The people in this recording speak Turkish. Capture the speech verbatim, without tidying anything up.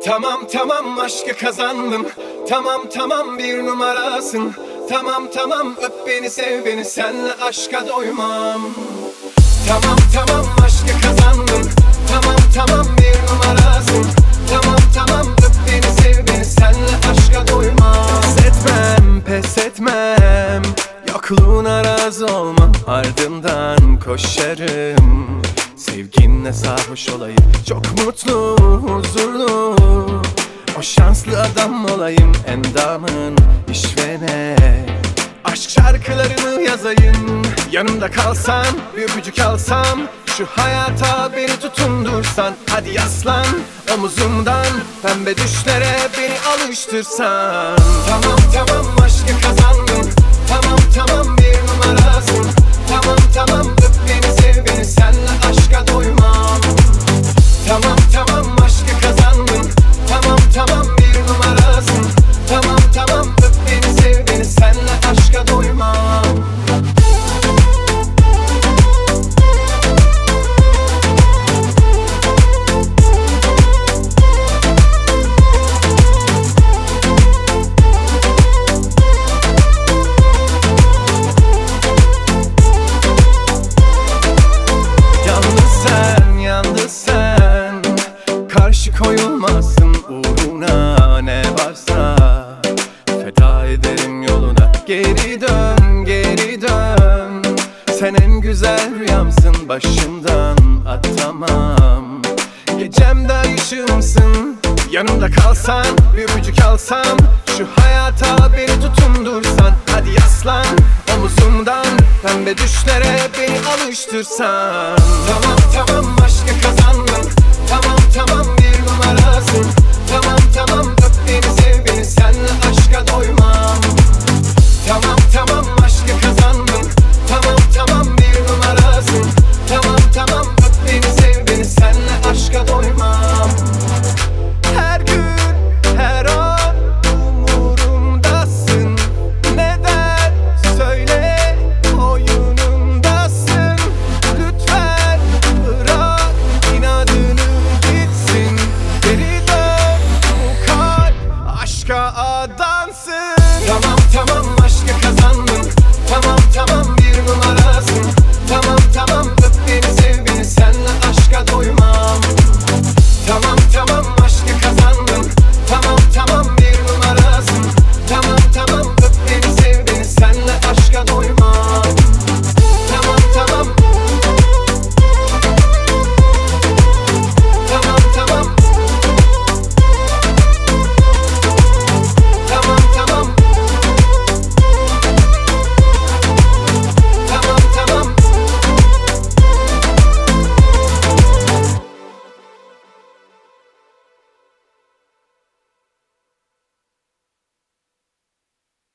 Tamam tamam aşkı kazandım. Tamam tamam bir numarasın. Tamam tamam öp beni sev beni, senle aşka doymam. Tamam tamam aşkı kazandım. Tamam tamam bir numarasın. Tamam tamam öp beni sev beni, senle aşka doymam. Pes etmem pes etmem, yokluğuna razı olmam, ardından koşarım. Sevginle sarhoş olayım, çok mutlu huzurlu, o şanslı adam olayım, endamın işvene. Aşk şarkılarını yazayım, yanımda kalsan, bir öpücük alsam, şu hayata beni tutundursan. Hadi yaslan omuzumdan, pembe düşlere beni alıştırsan. Tamam tamam aşkı kazandım. Tamam tamam bir numarasın. Tamam tamam öp beni sev beni, senle aşka doymam. Tamam tamam aşkı kazandım. Tamam tamam bir numarasın. Tamam tamam öp beni sev beni, senle aşka doymam. Koyulmazsın uğruna, ne varsa feda ederim yoluna. Geri dön, geri dön, sen en güzel rüyamsın, başımdan atamam. Gecemde ışığımsın, yanımda kalsan, bir öpücük alsam, şu hayata beni tutundursan. Hadi yaslan omuzumdan, pembe düşlere beni alıştırsan. Tamam tamam aşkı kazandım. Tamam tamam bir numarasın. Tamam tamam öp beni sev beni, senle aşka doymam. Tamam tamam aşkı kazandım. Tamam tamam bir numarasın. Tamam tamam öp beni sev beni, senle aşka doymam. Her gün her an umurumdasın. Neden söyle oyunumdasın. Lütfen bırak inadını, aşka adansın. Tamam tamam aşkı kazandım. Tamam